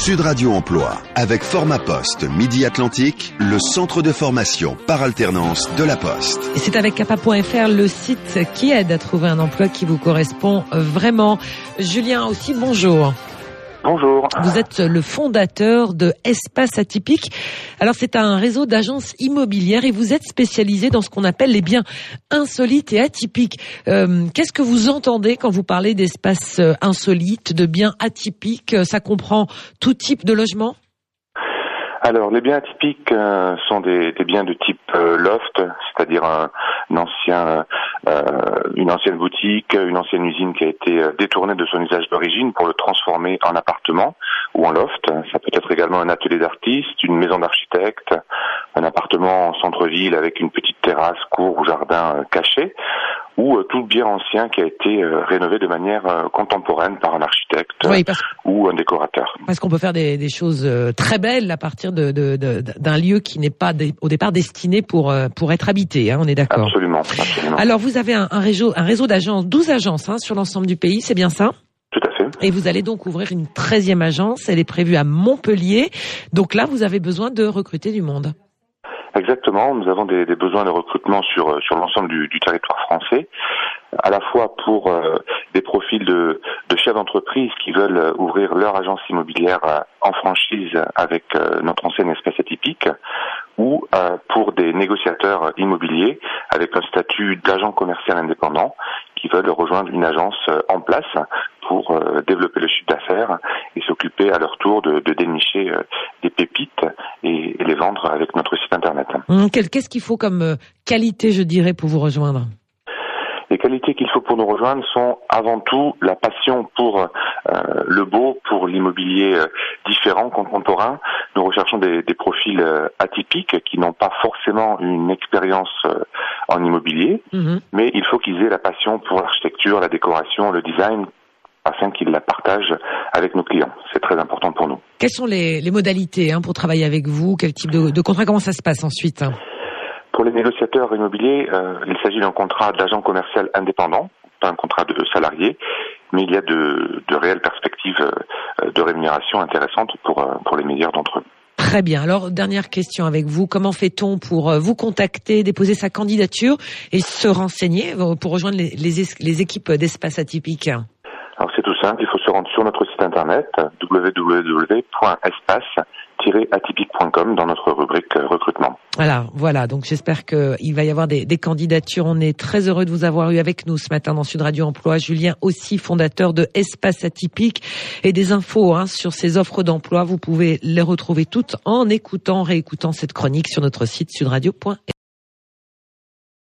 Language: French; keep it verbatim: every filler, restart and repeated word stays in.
Sud Radio Emploi, avec Formapost Midi Atlantique, le centre de formation par alternance de la Poste. Et c'est avec Capa point F R, le site qui aide à trouver un emploi qui vous correspond vraiment. Julien aussi, bonjour. Bonjour. Vous êtes le fondateur de Espace Atypique. Alors c'est un réseau d'agences immobilières et vous êtes spécialisé dans ce qu'on appelle les biens insolites et atypiques. Euh, qu'est-ce que vous entendez quand vous parlez d'espaces insolites, de biens atypiques? Ça comprend tout type de logement? Alors, les biens atypiques euh, sont des, des biens de type euh, loft, c'est-à-dire un, un ancien, euh, une ancienne boutique, une ancienne usine qui a été euh, détournée de son usage d'origine pour le transformer en appartement ou en loft. Ça peut être également un atelier d'artiste, une maison d'architecte, un appartement en centre-ville avec une petite terrasse, cour ou jardin euh, caché, ou euh, tout bien ancien qui a été euh, rénové de manière euh, contemporaine par un architecte oui, parce... ou un décorateur. Parce qu'on peut faire des, des choses euh, très belles à partir de, de, de, d'un lieu qui n'est pas dé, au départ destiné pour, euh, pour être habité, hein, on est d'accord? Absolument, absolument. Alors vous avez un, un réseau, un réseau d'agences, douze agences hein, sur l'ensemble du pays, c'est bien ça? Tout à fait. Et vous allez donc ouvrir une treizième agence, elle est prévue à Montpellier. Donc là, vous avez besoin de recruter du monde. Exactement, nous avons des, des besoins de recrutement sur sur l'ensemble du, du territoire français, à la fois pour euh, des profils de, de chefs d'entreprise qui veulent euh, ouvrir leur agence immobilière euh, en franchise avec euh, notre enseigne Espace Atypique, ou euh, pour des négociateurs immobiliers avec un statut d'agent commercial indépendant qui veulent rejoindre une agence euh, en place pour euh, développer le chiffre d'affaires et s'occuper à leur tour de, de dénicher euh, des pépites et, et les vendre avec notre site internet. Mmh, qu'est-ce qu'il faut comme euh, qualité, je dirais, pour vous rejoindre? Les qualités qu'il faut pour nous rejoindre sont avant tout la passion pour euh, le beau, pour l'immobilier euh, différent, contemporain. Nous recherchons des, des profils euh, atypiques qui n'ont pas forcément une expérience euh, en immobilier, mmh. mais il faut qu'ils aient la passion pour l'architecture, la décoration, le design, afin qu'ils la partagent avec nos clients. C'est très important pour nous. Quelles sont les, les modalités hein, pour travailler avec vous? Quel type de, de contrat? Comment ça se passe ensuite? Pour les négociateurs immobiliers, euh, il s'agit d'un contrat d'agent commercial indépendant, pas un contrat de salarié, mais il y a de, de réelles perspectives euh, de rémunération intéressantes pour, euh, pour les meilleurs d'entre eux. Très bien. Alors, dernière question avec vous. Comment fait-on pour vous contacter, déposer sa candidature et se renseigner pour rejoindre les, les, les équipes d'Espace Atypique? Alors c'est tout simple, il faut se rendre sur notre site internet w w w point espace tiret atypique point com dans notre rubrique recrutement. Voilà, voilà. Donc j'espère qu'il va y avoir des, des candidatures. On est très heureux de vous avoir eu avec nous ce matin dans Sud Radio Emploi. Julien aussi, fondateur de Espace Atypique, et des infos hein, sur ces offres d'emploi. Vous pouvez les retrouver toutes en écoutant, réécoutant cette chronique sur notre site sud radio point f r.